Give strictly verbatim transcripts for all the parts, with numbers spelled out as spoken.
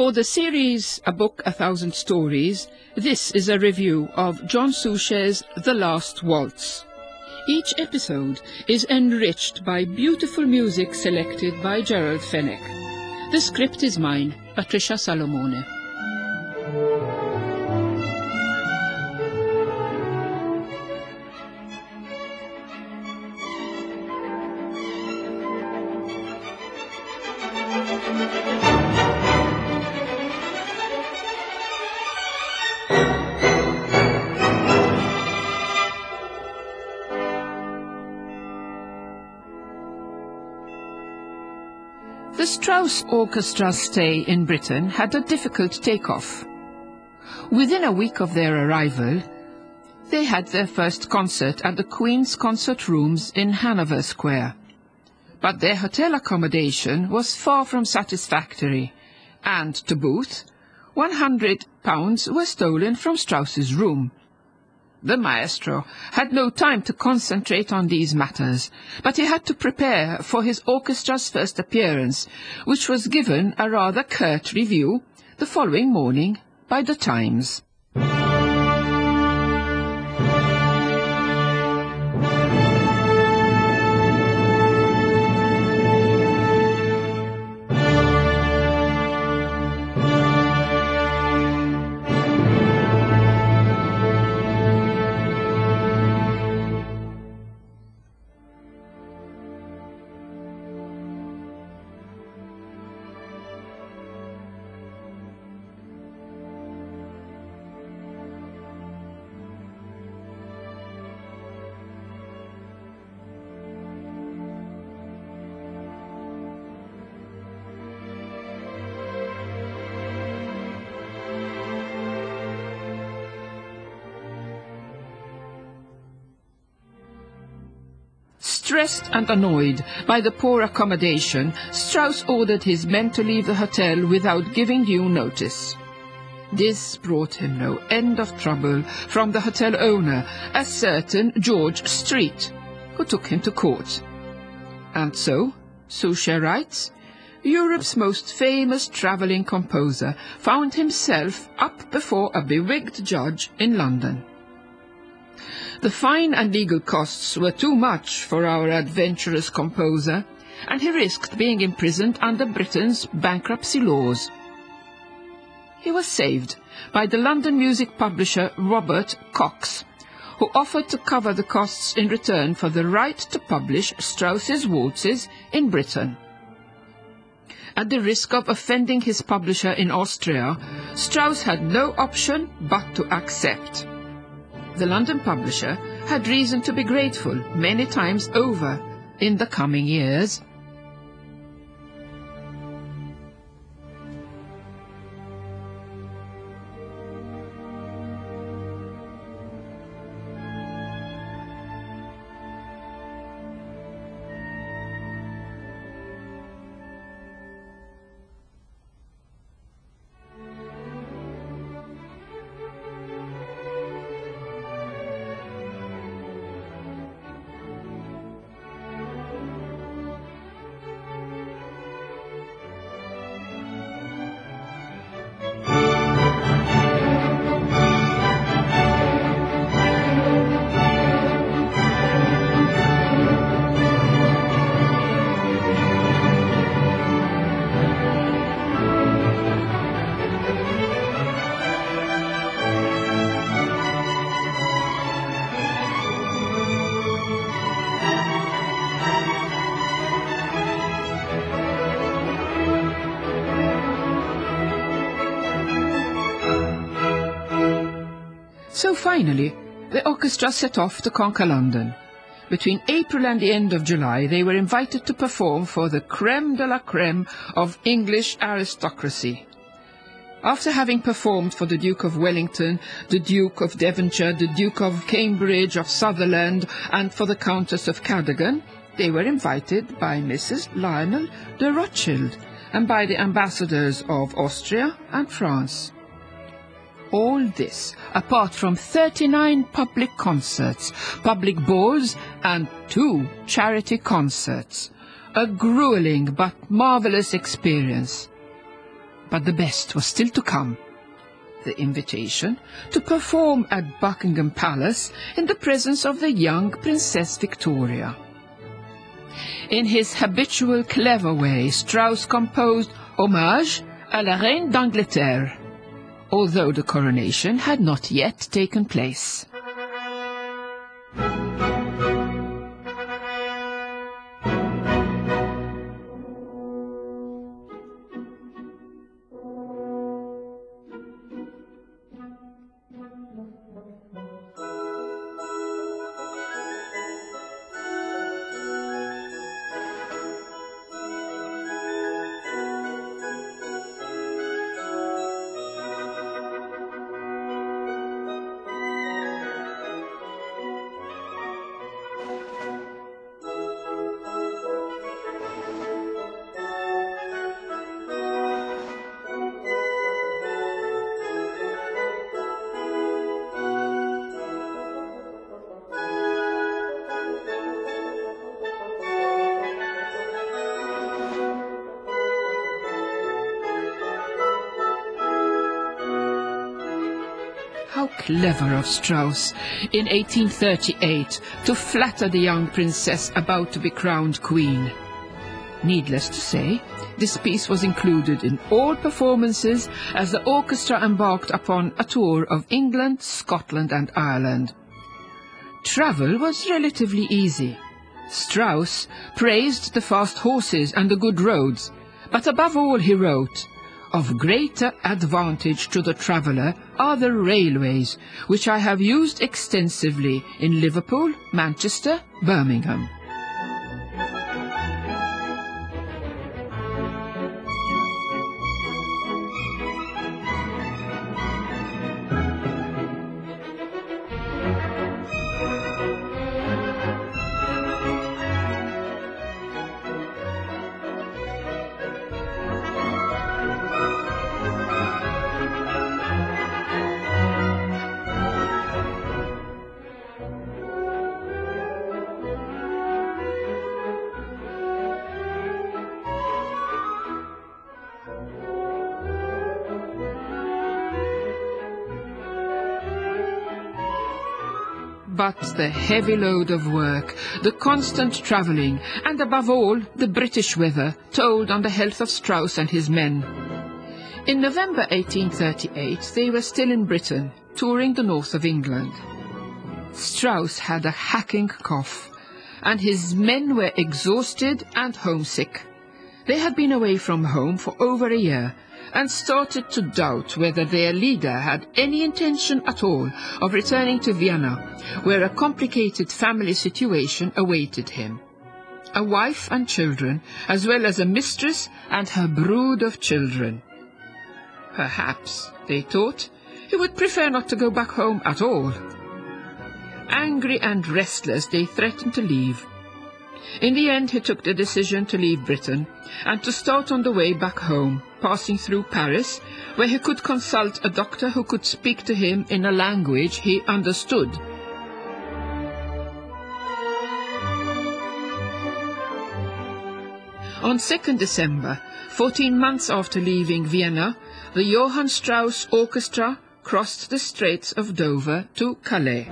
For the series A Book, A Thousand Stories, this is a review of John Suchet's The Last Waltz. Each episode is enriched by beautiful music selected by Gerald Fenech. The script is mine, Patricia Salomone. The Strauss Orchestra's stay in Britain had a difficult take-off. Within a week of their arrival, they had their first concert at the Queen's Concert Rooms in Hanover Square. But their hotel accommodation was far from satisfactory, and, to boot, one hundred pounds were stolen from Strauss's room. The maestro had no time to concentrate on these matters, but he had to prepare for his orchestra's first appearance, which was given a rather curt review the following morning by The Times. Stressed and annoyed by the poor accommodation, Strauss ordered his men to leave the hotel without giving due notice. This brought him no end of trouble from the hotel owner, a certain George Street, who took him to court. And so, Suchet writes, Europe's most famous travelling composer found himself up before a bewigged judge in London. The fine and legal costs were too much for our adventurous composer, and he risked being imprisoned under Britain's bankruptcy laws. He was saved by the London music publisher Robert Cox, who offered to cover the costs in return for the right to publish Strauss's waltzes in Britain. At the risk of offending his publisher in Austria, Strauss had no option but to accept. The London publisher had reason to be grateful many times over in the coming years. So finally, the orchestra set off to conquer London. Between April and the end of July, they were invited to perform for the crème de la crème of English aristocracy. After having performed for the Duke of Wellington, the Duke of Devonshire, the Duke of Cambridge, of Sutherland, and for the Countess of Cadogan, they were invited by Missus Lionel de Rothschild and by the ambassadors of Austria and France. All this, apart from thirty-nine public concerts, public balls, and two charity concerts. A grueling but marvelous experience. but the best was still to come. The invitation to perform at Buckingham Palace in the presence of the young Princess Victoria. In his habitual clever way, Strauss composed Hommage à la Reine d'Angleterre, although the coronation had not yet taken place. How clever of Strauss in eighteen thirty-eight to flatter the young princess about to be crowned queen. Needless to say, this piece was included in all performances as the orchestra embarked upon a tour of England, Scotland and Ireland. Travel was relatively easy. Strauss praised the fast horses and the good roads, but above all he wrote, "Of greater advantage to the traveller are the railways, which I have used extensively in Liverpool, Manchester, Birmingham." But the heavy load of work, the constant travelling, and above all, the British weather, told on the health of Strauss and his men. In November eighteen thirty-eight, they were still in Britain, touring the north of England. Strauss had a hacking cough, and his men were exhausted and homesick. They had been away from home for over a year, and started to doubt whether their leader had any intention at all of returning to Vienna, where a complicated family situation awaited him. A wife and children, as well as a mistress and her brood of children. Perhaps, they thought, he would prefer not to go back home at all. Angry and restless, they threatened to leave. In the end, he took the decision to leave Britain and to start on the way back home, passing through Paris, where he could consult a doctor who could speak to him in a language he understood. On second December, fourteen months after leaving Vienna, the Johann Strauss Orchestra crossed the Straits of Dover to Calais.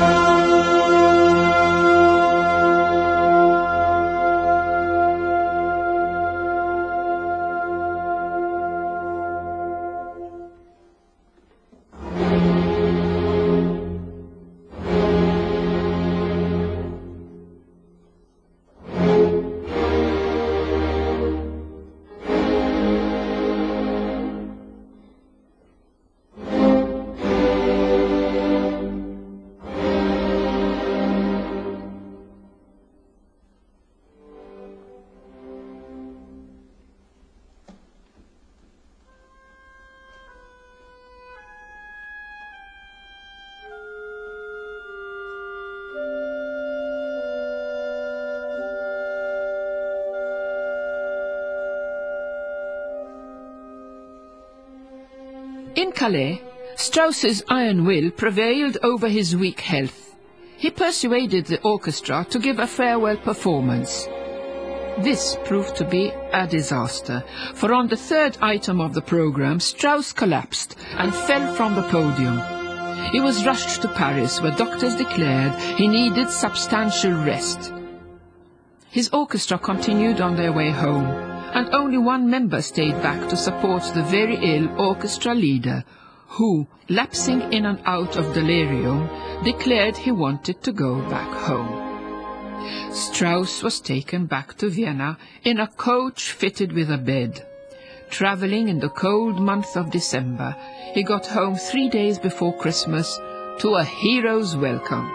In Calais, Strauss's iron will prevailed over his weak health. He persuaded the orchestra to give a farewell performance. This proved to be a disaster, for on the third item of the program, Strauss collapsed and fell from the podium. He was rushed to Paris, where doctors declared he needed substantial rest. His orchestra continued on their way home, and only one member stayed back to support the very ill orchestra leader, who, lapsing in and out of delirium, declared he wanted to go back home. Strauss was taken back to Vienna in a coach fitted with a bed. Travelling in the cold month of December, he got home three days before Christmas to a hero's welcome.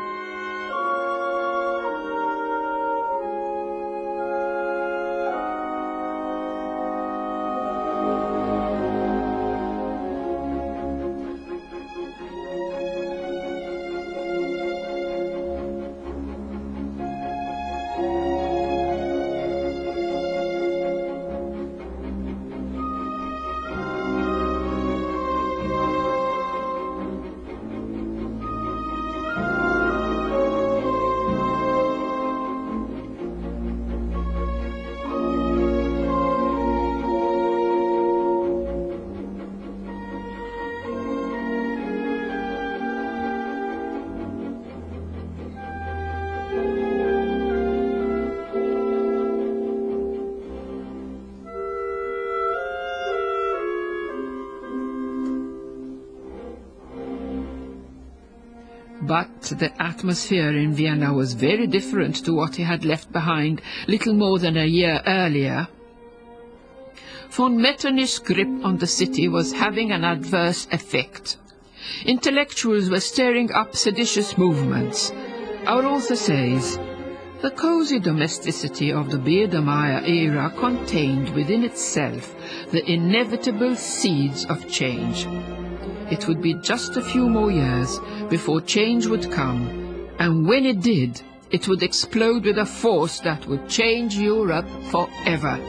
But the atmosphere in Vienna was very different to what he had left behind little more than a year earlier. Von Metternich's grip on the city was having an adverse effect. Intellectuals were stirring up seditious movements. Our author says, the cosy domesticity of the Biedermeier era contained within itself the inevitable seeds of change. It would be just a few more years before change would come, and when it did, it would explode with a force that would change Europe forever.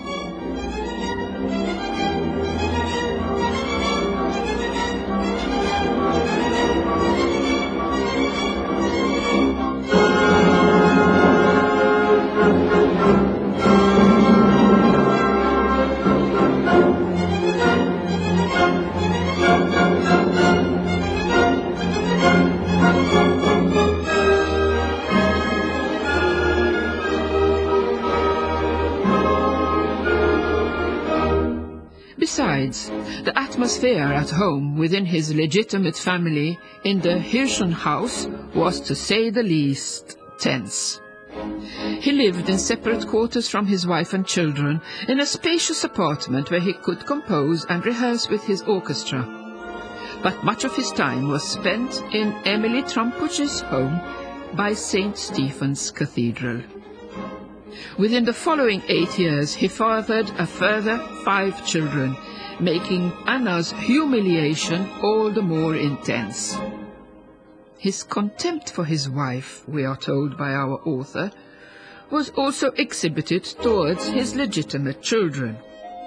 Besides, the atmosphere at home within his legitimate family in the Hirschenhaus was, to say the least, tense. He lived in separate quarters from his wife and children, in a spacious apartment where he could compose and rehearse with his orchestra. But much of his time was spent in Emily Trampusch's home by Saint Stephen's Cathedral. Within the following eight years he fathered a further five children, making Anna's humiliation all the more intense. His contempt for his wife, we are told by our author, was also exhibited towards his legitimate children.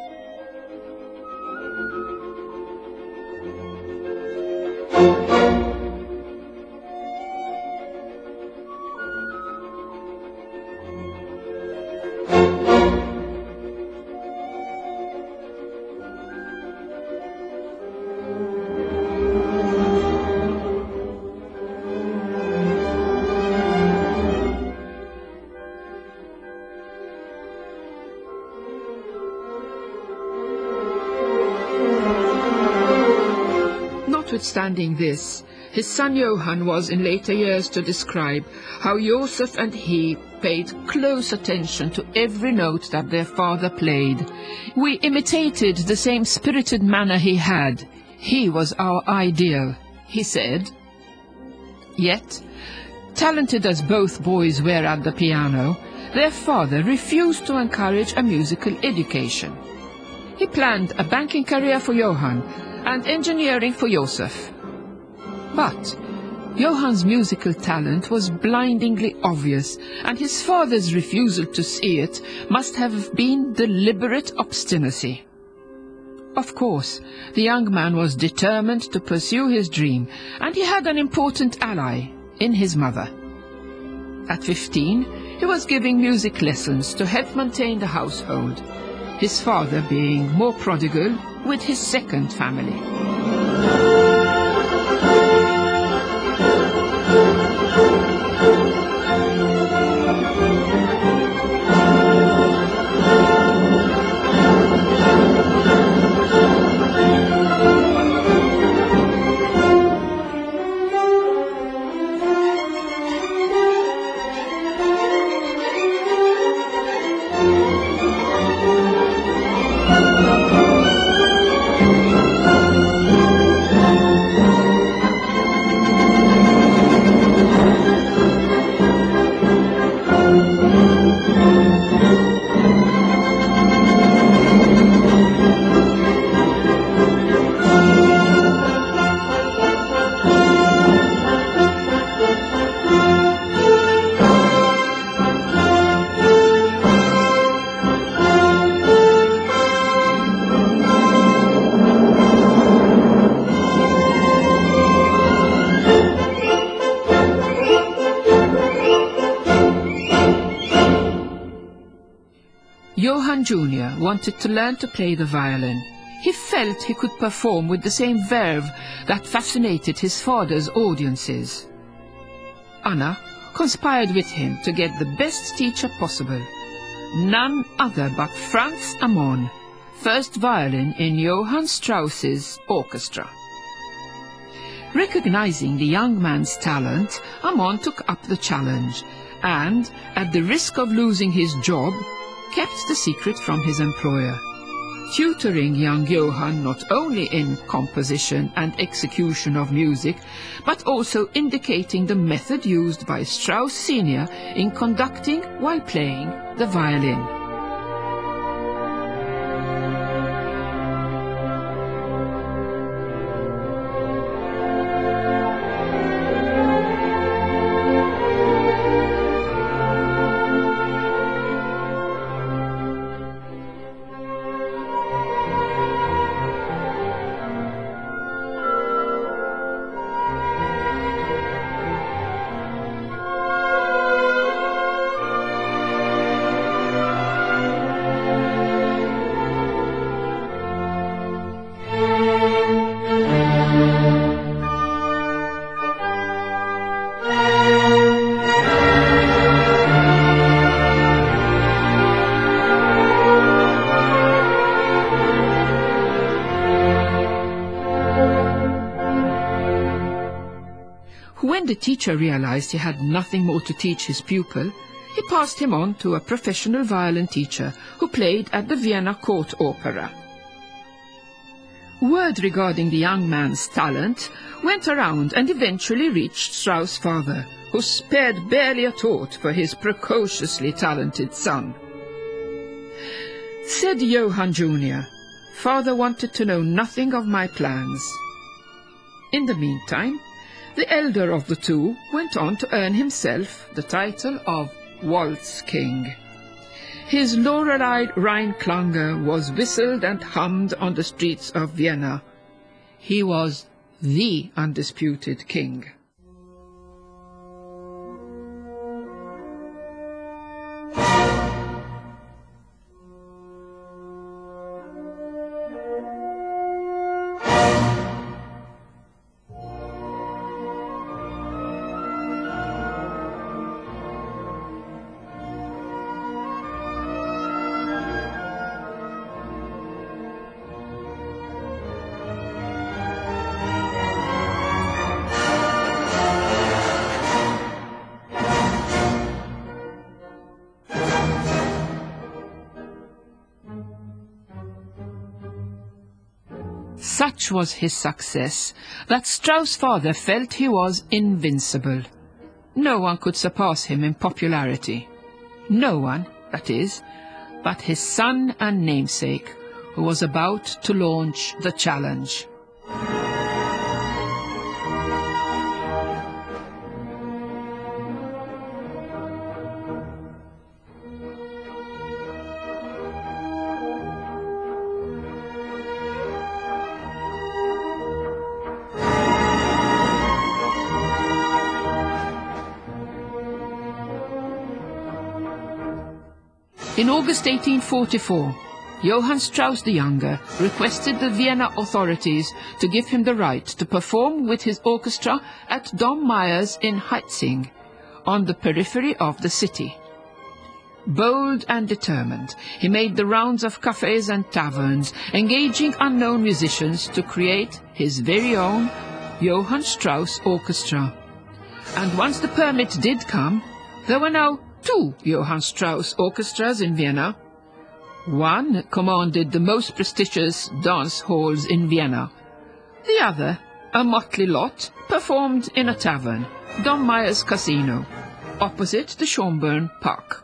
Notwithstanding this, his son Johann was in later years to describe how Joseph and he paid close attention to every note that their father played. We imitated the same spirited manner he had. He was our ideal, he said. Yet, talented as both boys were at the piano, their father refused to encourage a musical education. He planned a banking career for Johann and engineering for Joseph. But Johann's musical talent was blindingly obvious, and his father's refusal to see it must have been deliberate obstinacy. Of course, the young man was determined to pursue his dream, and he had an important ally in his mother. At fifteen, He was giving music lessons to help maintain the household, his father being more prodigal with his second family. Johann Junior wanted to learn to play the violin. He felt he could perform with the same verve that fascinated his father's audiences. Anna conspired with him to get the best teacher possible, none other but Franz Amon, first violin in Johann Strauss's orchestra. Recognizing the young man's talent, Amon took up the challenge and, at the risk of losing his job, kept the secret from his employer, tutoring young Johann not only in composition and execution of music, but also indicating the method used by Strauss Senior in conducting while playing the violin. When the teacher realized he had nothing more to teach his pupil, he passed him on to a professional violin teacher who played at the Vienna Court Opera. Word regarding the young man's talent went around and eventually reached Strauss' father, who spared barely a thought for his precociously talented son. Said Johann Junior, "Father wanted to know nothing of my plans." In the meantime, the elder of the two went on to earn himself the title of Waltz King. His laurel-eyed Rheinklange was whistled and hummed on the streets of Vienna. He was the undisputed king. Such was his success that Strauss' father felt he was invincible. No one could surpass him in popularity. No one, that is, but his son and namesake, who was about to launch the challenge. In August eighteen forty-four, Johann Strauss the Younger requested the Vienna authorities to give him the right to perform with his orchestra at Dom Meyer's in Heitzing, on the periphery of the city. Bold and determined, he made the rounds of cafes and taverns, engaging unknown musicians to create his very own Johann Strauss Orchestra. And once the permit did come, there were now two Johann Strauss orchestras in Vienna. One commanded the most prestigious dance halls in Vienna. The other, a motley lot, performed in a tavern, Dom Meyer's Casino, opposite the Schönbrunn Park.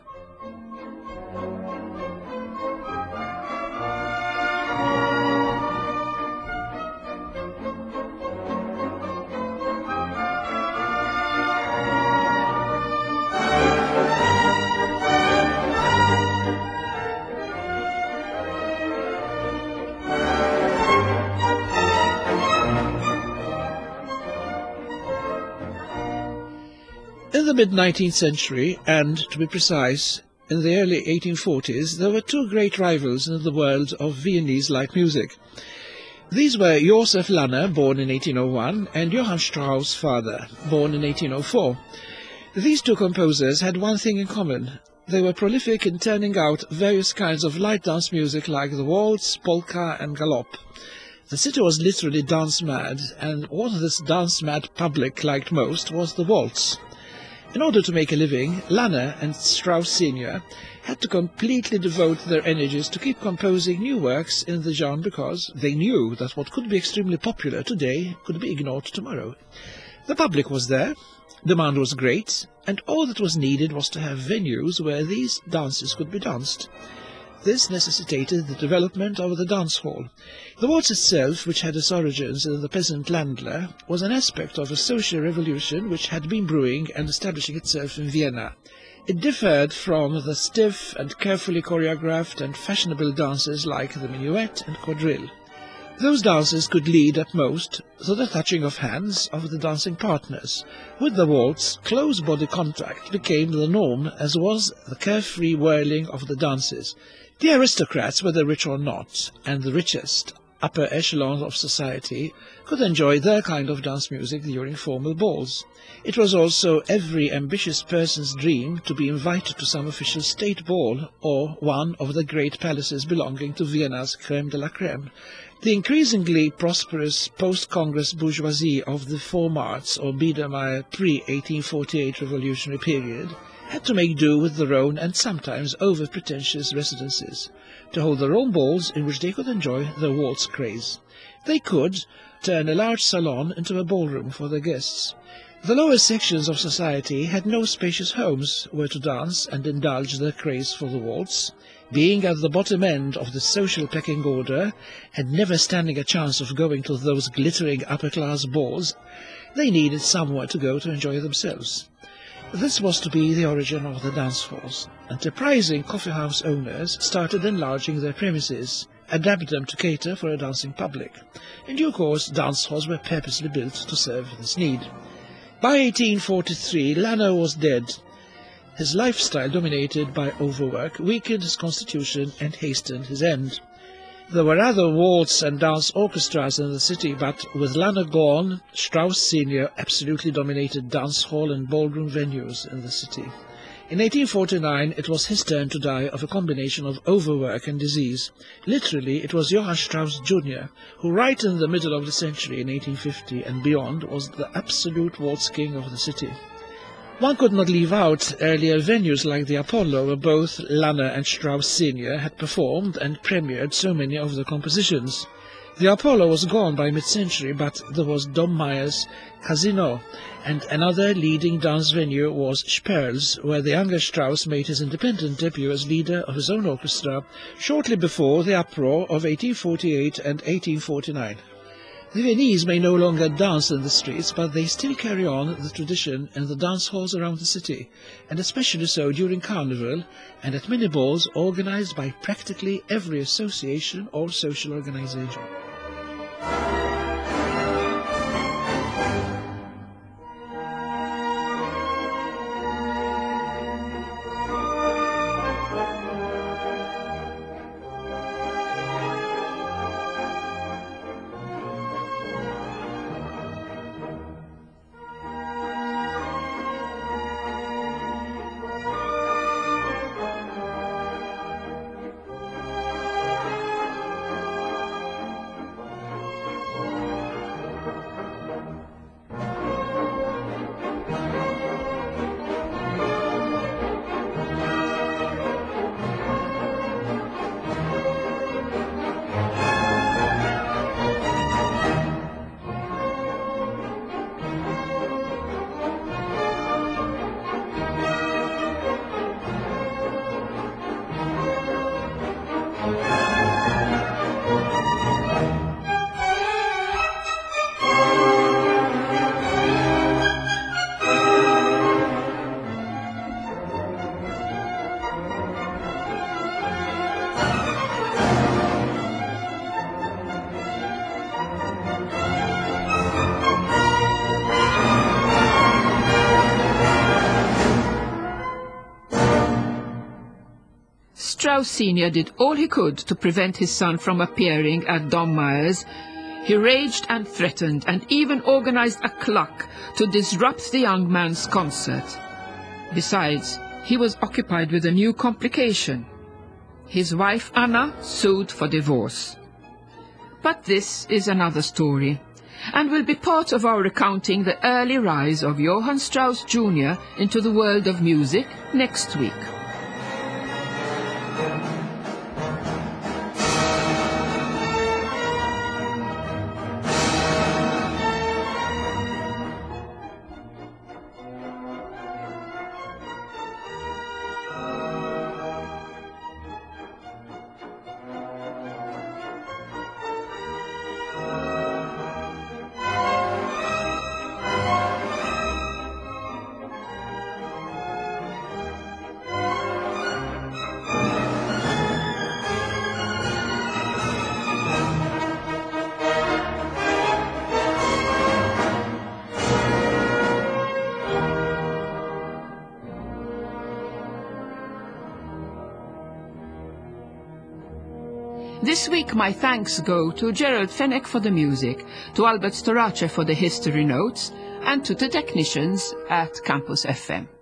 In the mid-nineteenth century, and to be precise, in the early eighteen forties, there were two great rivals in the world of Viennese light music. These were Josef Lanner, born in eighteen oh one, and Johann Strauss' father, born in eighteen oh four. These two composers had one thing in common. They were prolific in turning out various kinds of light dance music like the waltz, polka and galop. The city was literally dance-mad, and what this dance-mad public liked most was the waltz. In order to make a living, Lanner and Strauss Senior had to completely devote their energies to keep composing new works in the genre because they knew that what could be extremely popular today could be ignored tomorrow. The public was there, demand was great, and all that was needed was to have venues where these dances could be danced. This necessitated the development of the dance hall. The waltz itself, which had its origins in the peasant Landler, was an aspect of a social revolution which had been brewing and establishing itself in Vienna. It differed from the stiff and carefully choreographed and fashionable dances like the minuet and quadrille. Those dances could lead at most to the touching of hands of the dancing partners. With the waltz, close body contact became the norm, as was the carefree whirling of the dances. The aristocrats, whether rich or not, and the richest upper echelons of society could enjoy their kind of dance music during formal balls. It was also every ambitious person's dream to be invited to some official state ball or one of the great palaces belonging to Vienna's crème de la crème. The increasingly prosperous post-Congress bourgeoisie of the Vormärz or Biedermeier pre eighteen forty-eight revolutionary period had to make do with their own and sometimes over-pretentious residences, to hold their own balls in which they could enjoy their waltz craze. They could turn a large salon into a ballroom for their guests. The lower sections of society had no spacious homes where to dance and indulge their craze for the waltz. Being at the bottom end of the social pecking order, and never standing a chance of going to those glittering upper-class balls, they needed somewhere to go to enjoy themselves. This was to be the origin of the dance halls. Enterprising coffee-house owners started enlarging their premises, adapted them to cater for a dancing public. In due course, dance halls were purposely built to serve this need. By eighteen forty-three, Lanner was dead. His lifestyle, dominated by overwork, weakened his constitution and hastened his end. There were other waltz and dance orchestras in the city, but with Lanner gone, Strauss Senior absolutely dominated dance hall and ballroom venues in the city. In eighteen forty-nine, it was his turn to die of a combination of overwork and disease. Literally, it was Johann Strauss Junior, who right in the middle of the century, in eighteen fifty and beyond, was the absolute waltz king of the city. One could not leave out earlier venues like the Apollo, where both Lanner and Strauss Senior had performed and premiered so many of their compositions. The Apollo was gone by mid-century, but there was Dom Meyer's Casino, and another leading dance venue was Sperl's, where the younger Strauss made his independent debut as leader of his own orchestra shortly before the uproar of eighteen forty-eight and eighteen forty-nine. The Viennese may no longer dance in the streets, but they still carry on the tradition in the dance halls around the city, and especially so during Carnival and at many balls organized by practically every association or social organization. Strauss Senior did all he could to prevent his son from appearing at Dom Meyer's, he raged and threatened and even organized a clock to disrupt the young man's concert. Besides, he was occupied with a new complication. His wife Anna sued for divorce. But this is another story, and will be part of our recounting the early rise of Johann Strauss Junior into the world of music next week. This week my thanks go to Gerald Fenech for the music, to Albert Storace for the history notes, and to the technicians at Campus F M.